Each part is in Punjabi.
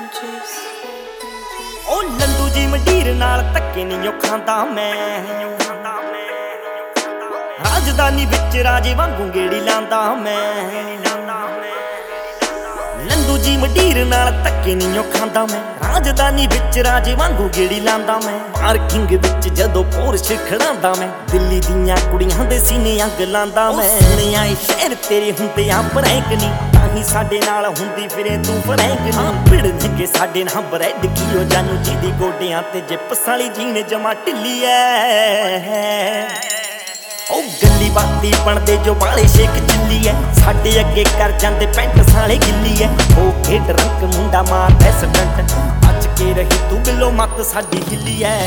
ਉਹ ਲੰਡੂ ਜੀ ਮੰਡੀਰ ਨਾਲ ਧੱਕੇ ਨਹੀਂ ਖਾਂਦਾ ਮੈਂ, ਰਾਜਧਾਨੀ ਵਿੱਚ ਰਾਜੇ ਵਾਂਗੂ ਗੇੜੀ ਲਾਂਦਾ ਮੈਂ। ਲੰਡੂ ਜੀ ਮੰਡੀਰ ਨਾਲ ਧੱਕੇ ਨਹੀਂ ਖਾਂਦਾ ਮੈਂ, ਰਾਜਧਾਨੀ ਵਿੱਚ ਰਾਜੇ ਵਾਂਗੂ ਗੇੜੀ ਲਾਂਦਾ ਮੈਂ। ਪਾਰਕਿੰਗ ਵਿੱਚ ਜਦੋਂ ਪੋਰਸ਼ ਖੜਾਂਦਾ ਮੈਂ, ਦਿੱਲੀ ਦੀਆਂ ਕੁੜੀਆਂ ਦੇ ਸੀਨੇ ਅੱਗ ਲਾਂਦਾ ਮੈਂ। ਸੁਣਿਆ ਏ ਸ਼ਹਿਰ ਤੇਰੇ ਹੁੰਦੇ ਆ ਬਰੈਕ ਨਹੀਂ, ਤਾਂ ਹੀ ਸਾਡੇ ਨਾਲ ਹੁੰਦੀ ਫਿਰੇ ਤੂੰ ਫਰੈਂਕ ਨਹੀਂ। ਭਿੜਨ ਕੇ ਸਾਡੇ ਨਾਲ ਬਰੈਡ ਕੀਓ ਜਾਨੂ ਜੀ ਦੀ ਗੋਡਿਆਂ ਤੇ ਜਿਪਸ ਵਾਲੀ ਜੀਨ ਜਮਾ ਢਿੱਲੀ ਐ। ਉਹ ਗੱਲੀ ਬਾਤੀ ਬਣਦੇ ਜੋ ਬਾਲੇ ਸ਼ੇਕ ਚੱਲੀ ਐ, ਸਾਡੇ ਅੱਗੇ ਕਰ ਜਾਂਦੇ ਪੈਂਟ ਸਾਲੇ ਗਿੱਲੀ ਐ। ਉਹ ਖੇਡ ਰੰਗ ਮੁੰਡਾ ਮਾਰਦਾ ਸਟੰਟ, ਬਚ ਕੇ ਰਹੀ ਤੂੰ ਬਿੱਲੋ ਮੱਤ ਸਾਡੀ ਹਿੱਲੀ ਐ।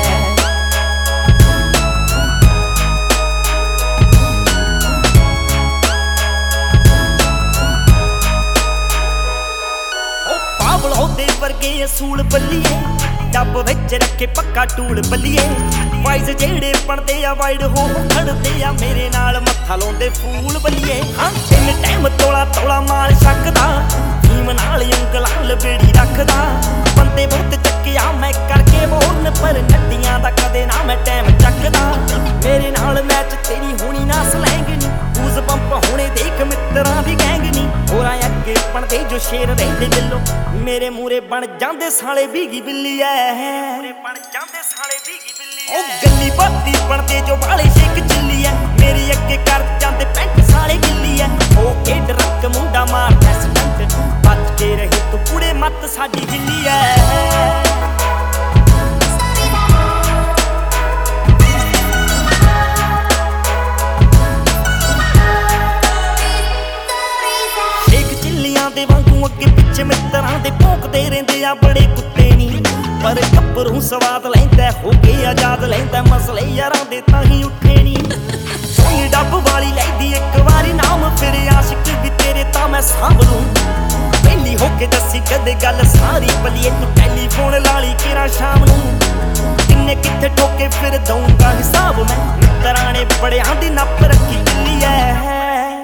ਉਹ ਪਾਵਲ ਉਹਦੇ ਵਰਗੇ ਅਸੂਲ ਬੱਲੀਏ, ਡੱਬ ਵਿੱਚ ਰੱਖੇ ਪੱਕਾ ਟੂਲ ਬੱਲੀਏ। ਵਾਈਜ਼ ਜਿਹੜੇ ਬਣਦੇ ਆ ਵਾਈਡ ਹੋ ਖੜਦੇ ਆ, ਮੇਰੇ ਨਾਲ ਮੱਥਾ ਲਾਉਂਦੇ ਫੂਲ ਬੱਲੀਏ। ਹਾਂ ਤਿੰਨ ਟਾਈਮ ਤੋਲਾ ਤੋਲਾ ਮਾਲ ਛੱਕਦਾ, ਫੀਮ ਨਾਲ ਉਂਗਲਾਂ ਲਬੇੜੀ ਰੱਖਦਾ। ਬੰਦੇ ਬਹੁਤ ਚੱਕਿਆ ਮੈਂ ਕਰਕੇ ਬੋਰਨ, ਪਰ ਨੱਡੀਆਂ ਦਾ ਕਦੇ ਨਾ ਮੈਂ ਟਾਈਮ ਚੱਕਦਾ। ਮੇਰੇ ਨਾਲ ਮੈਚ ਤੇਰੀ ਹੋਣੀ ਨਾ ਸਲੈਂਗ ਨੀ, ਬੂਜ਼ ਪੰਪ ਹੋਣੇ ਦੇਖ ਮਿੱਤਰਾਂ ਦੀ ਗੈਂਗ ਨੀ। ਹੋਰਾਂ ਅੱਗੇ ਬਣਦੇ ਜੋ ਸ਼ੇਰ ਰਹਿੰਦੇ ਦਿਲੋਂ, ਮੇਰੇ ਮੂਰੇ ਬਣ ਜਾਂਦੇ ਸਾਲੇ ਭੀਗੀ ਬਿੱਲੀ ਐ। ਬਣ ਜਾਂਦੇ ਸਾਲੇ ਭੀਗੀ ਬਿੱਲੀ। ਉਹ ਗੱਲੀ ਬਾਤੀ ਬਣਦੇ ਜੋ ਬਾਲੇ ਸ਼ੇਕ ਚੱਲੀ ਐ, ਮੇਰੇ ਅੱਗੇ ਕਰ ਜਾਂਦੇ ਪੈਂਟ ਸਾਲੇ ਗਿੱਲੀ ਐ। ਉਹ ਖੇਡ ਰੱਖ ਮੁੰਡਾ ਮਾਰਦਾ ਸਟੰਟ, ਬਚ ਕੇ ਰਹੀ ਤੂੰ ਕੁੜੇ ਮੱਤ ਸਾਡੀ ਹਿੱਲੀ ਐ। ਦੇ ਵਾਂਗੂ ਅੱਗੇ ਪਿੱਛੇ ਮਿੱਤਰਾਂ ਦੇ ਭੌਂਕਦੇ ਰਹਿੰਦੇ ਆ ਬੜੇ ਕੁੱਤੇ ਨੀ, ਪਰ ਗੱਭਰੂ ਸਵਾਦ ਲੈਂਦਾ ਹੋ ਕੇ ਆਜ਼ਾਦ ਲੈਂਦਾ। ਮਸਲੇ ਯਾਰਾਂ ਦੇ ਤਾਂ ਹੀ ਉੱਠੇ ਨੀ, ਸੋਈ ਡੱਬ ਵਾਲੀ ਲੈਂਦੀ ਇੱਕ ਵਾਰੀ ਨਾਮ, ਫਿਰ ਆਸ਼ਿਕ ਵੀ ਤੇਰੇ ਤਾਂ ਮੈਂ ਸਾਂਭ ਲੂੰ। ਪਹਿਲੀ ਹੋ ਕੇ ਦੱਸੀ ਕਦੇ ਗੱਲ ਸਾਰੀ ਬਲੀਏ, ਤੂੰ ਟੈਲੀਫੋਨ ਲਾ ਲਈ ਕਿਰਾ ਸ਼ਾਮ ਨੂੰ। ਕਿੰਨੇ ਕਿੱਥੇ ਠੋਕੇ ਫਿਰ ਦਊਂਗਾ ਹਿਸਾਬ ਮੈਂ, ਮਿੱਤਰਾਂ ਨੇ ਬੜਿਆਂ ਦੀ ਨੱਪ ਰੱਖੀ ਦਿੱਲੀ ਐ।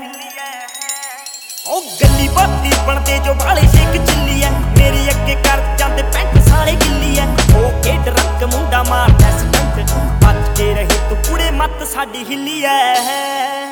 ਉਹ ਗੱਲੀ ਬਾਤੀ ਬਣਦੇ ਜੋ ਬਾਲੇ ਸ਼ੇਕ ਚੱਲੀ ਐ, ਮੇਰੇ ਅੱਗੇ ਕਰ ਜਾਂਦੇ ਪੈਂਟ ਸਾਲੇ ਗਿੱਲੀ ਐ। ਉਹ ਖੇਡ ਰੱਖ ਮੁੰਡਾ ਮਾਰਦਾ ਸਟੰਟ, ਬਚ ਕੇ ਰਹੀ ਤੂੰ ਕੁੜੇ ਮੱਤ ਸਾਡੀ ਹਿੱਲੀ ਐ।